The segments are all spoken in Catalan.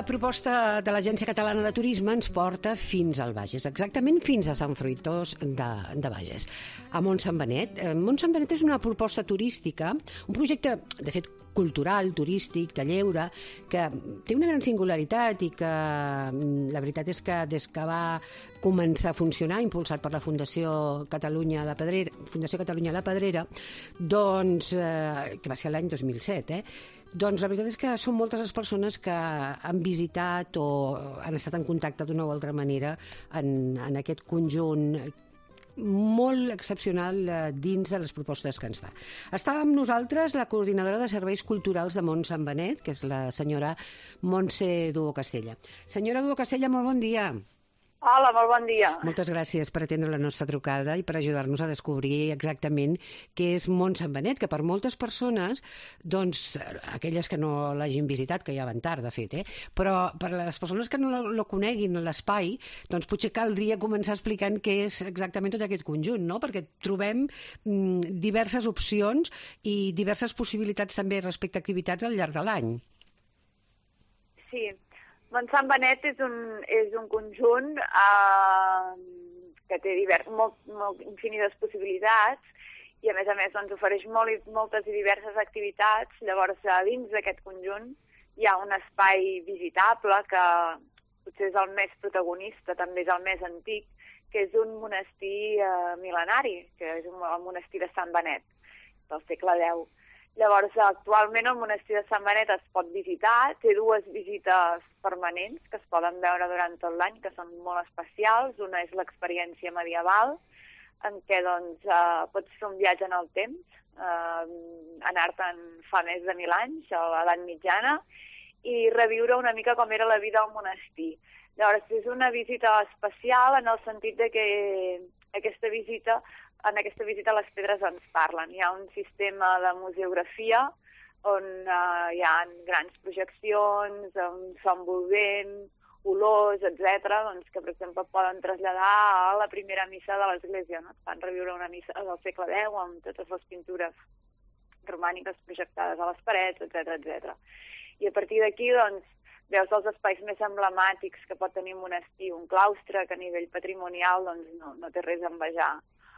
proposta de l'Agència Catalana de Turisme ens porta fins al Bages, exactament fins a Sant Fruitós de Bages, a Mont Sant Benet. Mont Sant Benet és una proposta turística, un projecte, de fet, cultural, turístic, de lleure, que té una gran singularitat i que la veritat és que des que va començar a funcionar, impulsat per la Fundació Catalunya La Pedrera, doncs, que va ser l'any 2007, doncs la veritat és que són moltes les persones que han visitat o han estat en contacte d'una o altra manera en aquest conjunt molt excepcional dins de les propostes que ens fa. Estava amb nosaltres la coordinadora de serveis culturals de Mont Sant Benet, que és la senyora Montse Duo Castella. Senyora Duo Castella, molt bon dia. Hola, molt bon dia. Moltes gràcies per atendre la nostra trucada i per ajudar-nos a descobrir exactament què és Mont Sant Benet, que per moltes persones, doncs, aquelles que no l'hagin visitat, que ja van tard, de fet, però per les persones que no coneguin l'espai, doncs potser caldria començar explicant què és exactament tot aquest conjunt, no? Perquè trobem diverses opcions i diverses possibilitats també respecte a activitats al llarg de l'any. Sí. Mont Sant Benet és un conjunt que té infinites possibilitats i, a més, doncs, ofereix moltes i diverses activitats. Llavors, dins d'aquest conjunt hi ha un espai visitable que potser és el més protagonista, també és el més antic, que és un monestir mil·lenari, que és el monestir de Sant Benet, del segle X. Llavors, actualment el monestir de Sant Benet es pot visitar, té dues visites permanents que es poden veure durant tot l'any, que són molt especials. Una és l'experiència medieval, en què doncs, pots fer un viatge en el temps, anar-te'n fa més de 1.000 anys, a l'edat mitjana, i reviure una mica com era la vida al monestir. Llavors, és una visita especial en el sentit de que en aquesta visita les pedres ens parlen. Hi ha un sistema de museografia on hi ha grans projeccions, un so envolvent, olors, etc., doncs, que, per exemple, poden traslladar a la primera missa de l'Església. No? Fan reviure una missa del segle X amb totes les pintures romàniques projectades a les parets, etc. I a partir d'aquí, doncs, veus els espais més emblemàtics que pot tenir un monestir, un claustre que a nivell patrimonial doncs, no té res a envejar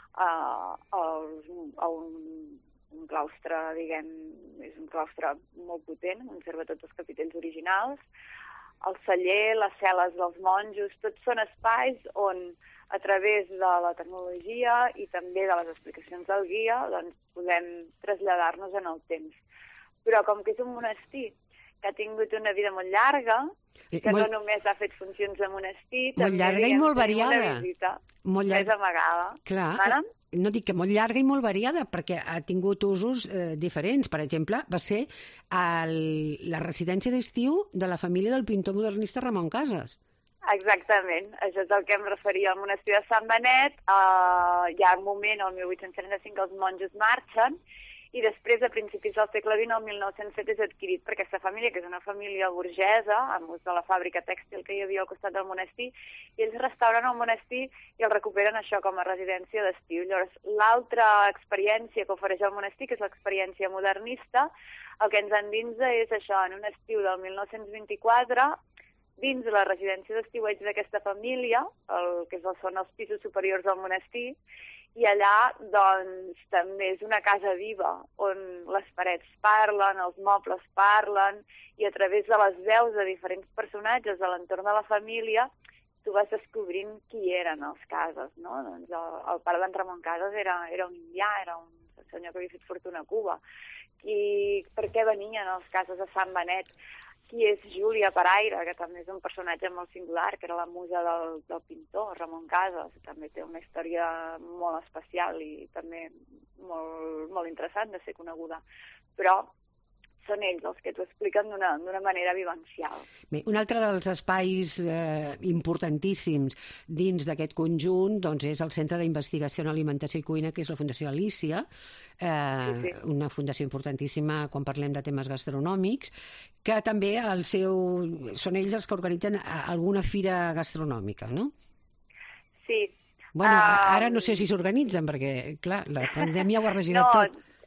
a un claustre, diguem, és un claustre molt potent, conserva tots els capitells originals. El celler, les cel·les dels monjos, tots són espais on, a través de la tecnologia i també de les explicacions del guia, doncs, podem traslladar-nos en el temps. Però com que és un monestir que ha tingut una vida molt llarga, que no només ha fet funcions de monestir, molt llarga i molt variada. Una visita més amagada. Clar, no dic que molt llarga i molt variada, perquè ha tingut usos diferents. Per exemple, va ser la residència d'estiu de la família del pintor modernista Ramon Casas. Exactament, això és el que em referia al monestir de Sant Benet. Hi ha un moment, el 1835, els monjos marxen, i després, a principis del segle XX, el 1907, és adquirit per aquesta família, que és una família burgesa, amb ús de la fàbrica tèxtil que hi havia al costat del monestir, i ells restauren el monestir i el recuperen això com a residència d'estiu. Llavors, l'altra experiència que ofereix el monestir, que és l'experiència modernista, el que ens endinsa és això, en un estiu del 1924, dins de la residència d'estiueig d'aquesta família, que són els pisos superiors del monestir, i allà, doncs, també és una casa viva, on les parets parlen, els mobles parlen, i a través de les veus de diferents personatges de l'entorn de la família, tu vas descobrint qui eren els Casas, no? Doncs el pare d'en Ramon Casas era un indià, era un senyor que havia fet fortuna a Cuba. I per què venien els Casas a Sant Benet? Qui és Júlia Paraire, que també és un personatge molt singular, que era la musa del pintor, Ramon Casas. També té una història molt especial i també molt interessant de ser coneguda. Però són ells els que t'ho expliquen d'una manera vivencial. Bé, un altre dels espais importantíssims dins d'aquest conjunt doncs, és el Centre d'Investigació en Alimentació i Cuina, que és la Fundació Alícia, sí. Una fundació importantíssima quan parlem de temes gastronòmics, que també són ells els que organitzen alguna fira gastronòmica, no? Sí. Bueno, ara no sé si s'organitzen, perquè, clar, la pandèmia ho ha regirat tot.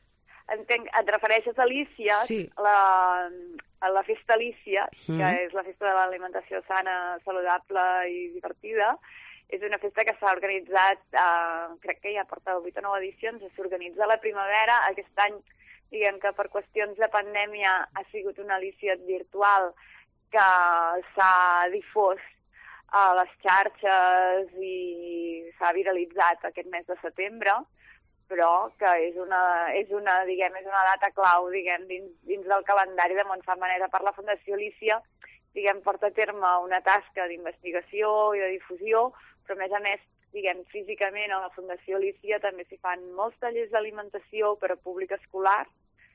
Entenc, et refereixes a Lícia, sí. a la festa Lícia, que és la festa de l'alimentació sana, saludable i divertida. És una festa que s'ha organitzat, crec que ja porta 8 o 9 edicions, s'organitza a la primavera. Aquest any, diguem que per qüestions de pandèmia ha sigut una Lícia virtual que s'ha difós a les xarxes i s'ha viralitzat aquest mes de setembre, però que és una data clau, dins del calendari de Montsant Benet. Per la Fundació Lícia, porta a terme una tasca d'investigació i de difusió, però a més, físicament a la Fundació Lícia també s'hi fan molts tallers d'alimentació per a públic escolar.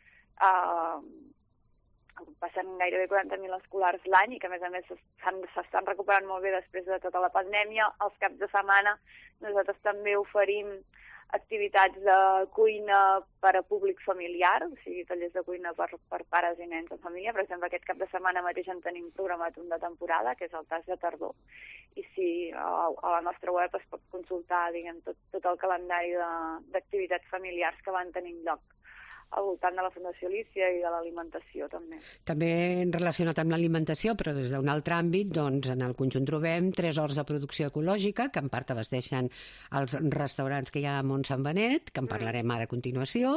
Passen gairebé 40.000 escolars l'any i que, a més, s'estan recuperant molt bé després de tota la pandèmia. Els caps de setmana nosaltres també oferim activitats de cuina per a públic familiar, o sigui, tallers de cuina per pares i nens en família. Per exemple, aquest cap de setmana mateix en tenim programat un de temporada, que és el tas de tardor. I sí, a la nostra web es pot consultar tot el calendari d'activitats familiars que van tenint lloc al voltant de la Fundació Lícia i de l'alimentació, també. També relacionat amb l'alimentació, però des d'un altre àmbit, doncs en el conjunt trobem 3 horts de producció ecològica, que en part abasteixen els restaurants que hi ha a Montsant Benet, que en parlarem ara a continuació,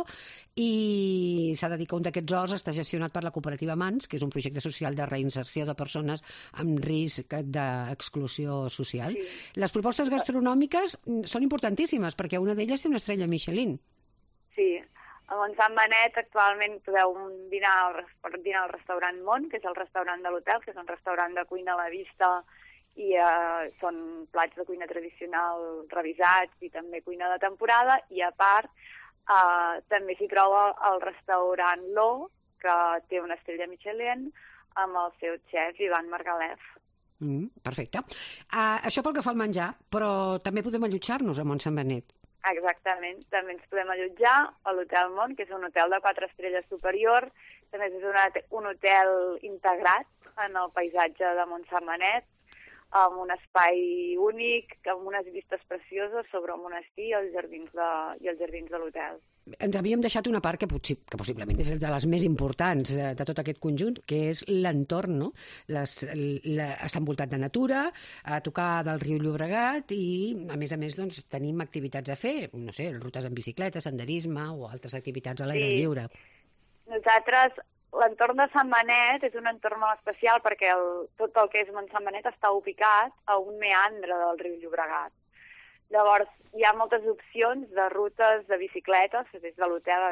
i s'ha de dir que un d'aquests horts està gestionat per la cooperativa Mans, que és un projecte social de reinserció de persones amb risc d'exclusió social. Sí. Les propostes gastronòmiques són importantíssimes, perquè una d'elles té una estrella Michelin. Sí. A Montsant Benet actualment podeu dinar al restaurant Mont, que és el restaurant de l'hotel, que és un restaurant de cuina a la vista i són plats de cuina tradicional revisats i també cuina de temporada. I a part també s'hi troba el restaurant L'O, que té una estrella Michelin amb el seu xef Ivan Margalef. Perfecte. Això pel que fa al menjar, però també podem allotjar-nos a Montsant Benet. Exactament, també ens podem allotjar a l'Hotel Mont, que és un hotel de 4 estrelles superior, també és un hotel integrat en el paisatge de Montsant Benet, amb un espai únic, amb unes vistes precioses sobre el monestir i els jardins de l'hotel. Ens havíem deixat una part que possiblement és de les més importants de tot aquest conjunt, que és l'entorn, no? Està envoltat de natura, a tocar del riu Llobregat i, a més, doncs, tenim activitats a fer, no sé, rutes en bicicleta, senderisme o altres activitats a l'aire lliure. Nosaltres, l'entorn de Sant Benet és un entorn molt especial perquè tot el que és Montsant Benet està ubicat a un meandre del riu Llobregat. Llavors, hi ha moltes opcions de rutes de bicicletes, des de l'hotel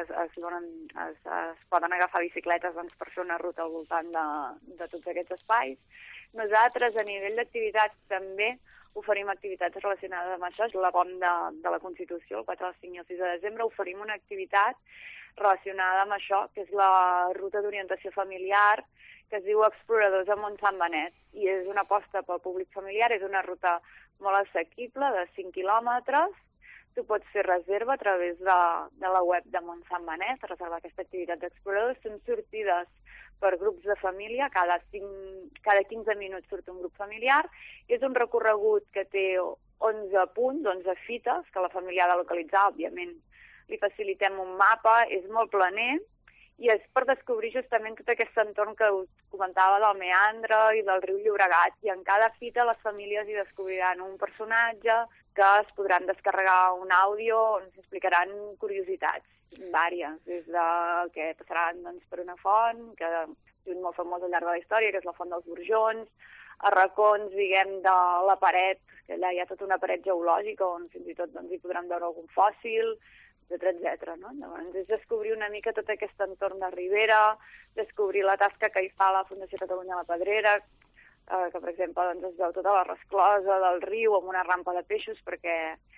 es poden agafar bicicletes per fer una ruta al voltant de tots aquests espais. Nosaltres, a nivell d'activitats, també oferim activitats relacionades amb això. És la POM de la Constitució, el 4, el 5 i el 6 de desembre, oferim una activitat relacionada amb això, que és la ruta d'orientació familiar, que es diu Exploradors a Montsant Benet. I és una aposta pel públic familiar, és una ruta molt assequible, de 5 quilòmetres. Tu pots fer reserva a través de la web de Montsant Benet, reservar aquesta activitat d'exploradors. Són sortides per grups de família, cada 15 minuts surt un grup familiar. És un recorregut que té 11 punts, 11 fites, que la família ha de localitzar, òbviament. Li facilitem un mapa, és molt planer, i és per descobrir justament tot aquest entorn que us comentava del meandre i del riu Llobregat. I en cada fita les famílies hi descobriran un personatge, que es podran descarregar un àudio on s'explicaran curiositats vàries, des del que passaran per una font, que és molt famós al llarg de la història, que és la Font dels Borjons, a racons, de la paret, que allà hi ha tota una paret geològica on fins i tot hi podran veure algun fòssil, etc. No? Llavors, és descobrir una mica tot aquest entorn de Ribera, descobrir la tasca que hi fa la Fundació Catalunya a la Pedrera, que, per exemple, es veu tota la resclosa del riu amb una rampa de peixos perquè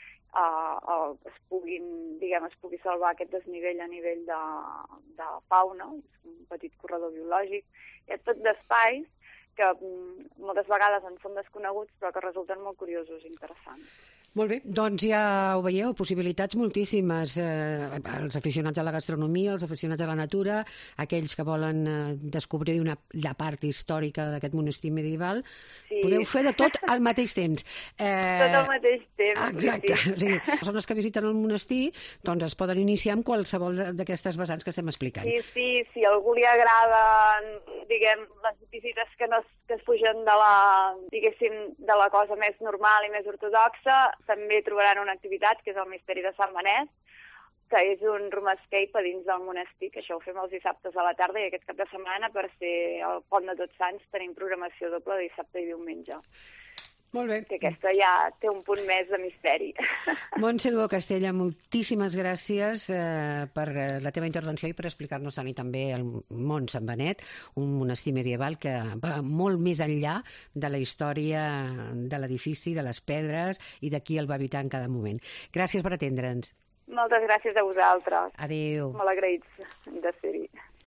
es pugui salvar aquest desnivell a nivell de fauna, és un petit corredor biològic. Hi ha tot d'espais que moltes vegades en són desconeguts, però que resulten molt curiosos i interessants. Molt bé, doncs ja ho veieu, possibilitats moltíssimes. Els aficionats a la gastronomia, els aficionats a la natura, aquells que volen descobrir la part històrica d'aquest monestir medieval, podeu fer de tot al mateix temps. Tot al mateix temps. Exacte. Sí. O sigui, les persones que visiten el monestir doncs es poden iniciar amb qualsevol d'aquestes vessants que estem explicant. Sí, si a algú li agrada, diguem, les visites que es fugen de la cosa més normal i més ortodoxa, també trobaran una activitat que és el Misteri de Sant Benet, que és un room escape a dins del monestir, que això ho fem els dissabtes a la tarda, i aquest cap de setmana, per ser el Pont de Tots Sants, tenim programació doble de dissabte i diumenge. Molt bé. Que aquesta ja té un punt més de misteri. Montse Lugo Castella, moltíssimes gràcies per la teva intervenció i per explicar-nos tant i també el Mont Sant Benet, un monestir medieval que va molt més enllà de la història de l'edifici, de les pedres i de qui el va habitar en cada moment. Gràcies per atendre'ns. Moltes gràcies a vosaltres. Adéu. Molt agraïts de ser-hi.